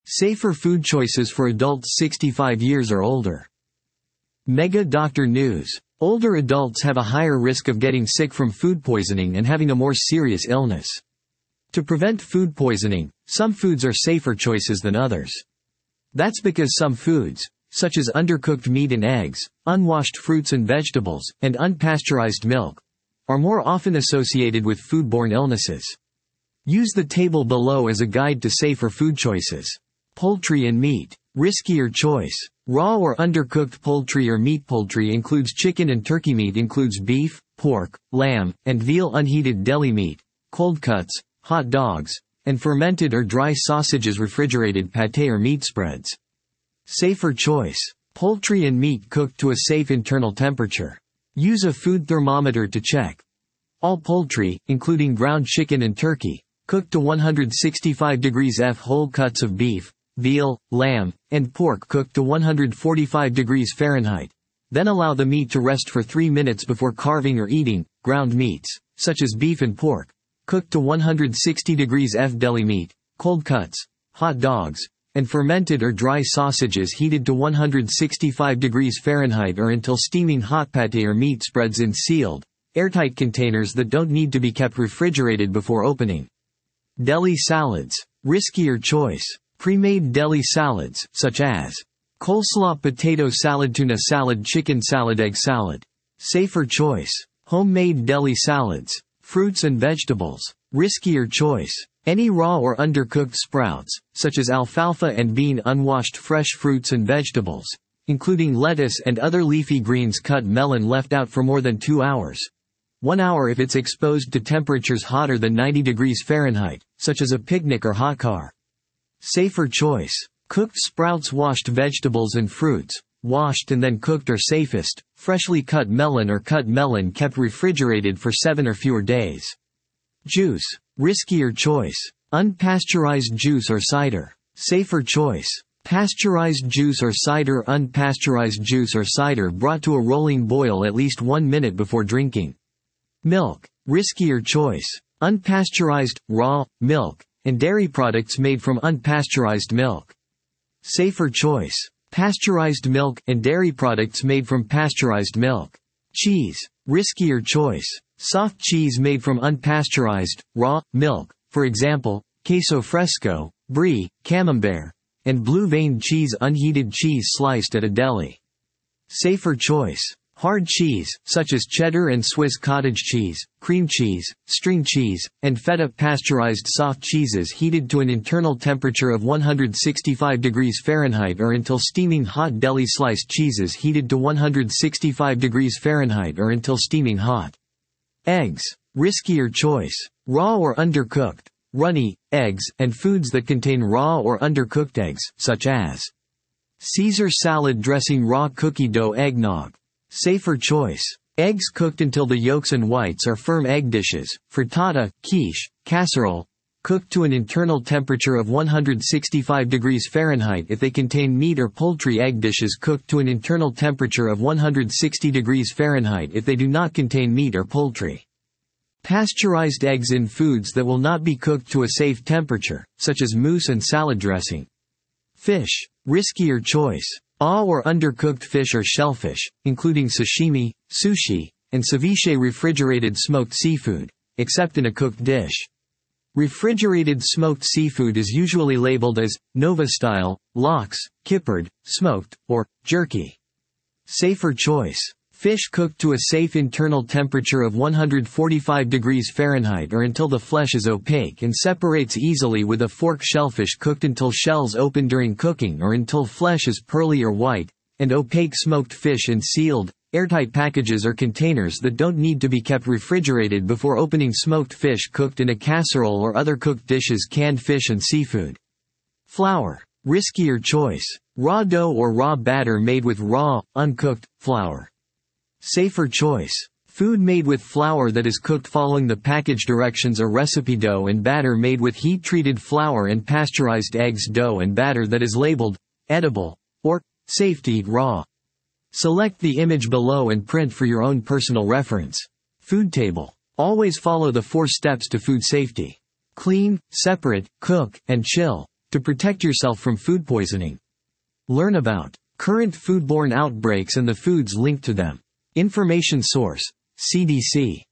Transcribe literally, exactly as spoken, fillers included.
Safer food choices for adults sixty-five years or older. Mega Doctor News. Older adults have a higher risk of getting sick from food poisoning and having a more serious illness. To prevent food poisoning, some foods are safer choices than others. That's because some foods, such as undercooked meat and eggs, unwashed fruits and vegetables, and unpasteurized milk, are more often associated with foodborne illnesses. Use the table below as a guide to safer food choices. Poultry and meat. Riskier choice. Raw or undercooked poultry or meat. Poultry includes chicken and turkey. Meat includes beef, pork, lamb, and veal. Unheated deli meat, cold cuts, hot dogs, and fermented or dry sausages. Refrigerated pâté or meat spreads. Safer choice. Poultry and meat cooked to a safe internal temperature. Use a food thermometer to check. All poultry, including ground chicken and turkey, cooked to one hundred sixty-five degrees Fahrenheit. Whole cuts of beef, veal, lamb, and pork cooked to one hundred forty-five degrees Fahrenheit. Then allow the meat to rest for three minutes before carving or eating. Ground meats, such as beef and pork, cooked to one hundred sixty degrees Fahrenheit. Deli meat, cold cuts, hot dogs, and fermented or dry sausages heated to one hundred sixty-five degrees Fahrenheit or until steaming. Hot pâté or meat spreads in sealed, airtight containers that don't need to be kept refrigerated before opening. Deli salads. Riskier choice. Pre-made deli salads, such as coleslaw, potato salad, tuna salad, chicken salad, egg salad. Safer choice. Homemade deli salads. Fruits and vegetables. Riskier choice. Any raw or undercooked sprouts, such as alfalfa and bean. Unwashed fresh fruits and vegetables, including lettuce and other leafy greens. Cut melon left out for more than two hours. One hour if it's exposed to temperatures hotter than ninety degrees Fahrenheit, such as a picnic or hot car. Safer choice. Cooked sprouts, washed vegetables and fruits, washed and then cooked are safest. Freshly cut melon or cut melon kept refrigerated for seven or fewer days. Juice. Riskier choice. Unpasteurized juice or cider. Safer choice. Pasteurized juice or cider. Unpasteurized juice or cider brought to a rolling boil at least one minute before drinking. Milk. Riskier choice. Unpasteurized, raw, milk, and dairy products made from unpasteurized milk. Safer choice. Pasteurized milk and dairy products made from pasteurized milk. Cheese. Riskier choice. Soft cheese made from unpasteurized, raw, milk, for example, queso fresco, brie, camembert, and blue-veined cheese. Unheated cheese sliced at a deli. Safer choice. Hard cheese, such as cheddar and Swiss cottage cheese, cream cheese, string cheese, and feta. Pasteurized soft cheeses heated to an internal temperature of one hundred sixty-five degrees Fahrenheit or until steaming. Hot deli sliced cheeses heated to one hundred sixty-five degrees Fahrenheit or until steaming hot. Eggs. Riskier choice. Raw or undercooked, runny, eggs, and foods that contain raw or undercooked eggs, such as Caesar salad dressing. Raw cookie dough. Eggnog. Safer choice. Eggs cooked until the yolks and whites are firm. Egg dishes, frittata, quiche, casserole, cooked to an internal temperature of one hundred sixty-five degrees Fahrenheit if they contain meat or poultry. Egg dishes cooked to an internal temperature of one hundred sixty degrees Fahrenheit if they do not contain meat or poultry. Pasteurized eggs in foods that will not be cooked to a safe temperature, such as mousse and salad dressing. Fish. Riskier choice. Raw or undercooked fish or shellfish, including sashimi, sushi, and ceviche. Refrigerated smoked seafood, except in a cooked dish. Refrigerated smoked seafood is usually labeled as Nova style, lox, kippered, smoked, or jerky. Safer choice. Fish cooked to a safe internal temperature of one hundred forty-five degrees Fahrenheit or until the flesh is opaque and separates easily with a fork. Shellfish cooked until shells open during cooking or until flesh is pearly or white, and opaque. Smoked fish in sealed, airtight packages or containers that don't need to be kept refrigerated before opening. Smoked fish cooked in a casserole or other cooked dishes. Canned fish and seafood. Flour. Riskier choice. Raw dough or raw batter made with raw, uncooked, flour. Safer choice. Food made with flour that is cooked following the package directions or recipe. Dough and batter made with heat-treated flour and pasteurized eggs. Dough and batter that is labeled edible or safe to eat raw. Select the image below and print for your own personal reference. Food table. Always follow the four steps to food safety. Clean, separate, cook, and chill. to protect yourself from food poisoning. Learn about current foodborne outbreaks and the foods linked to them. Information source: C D C.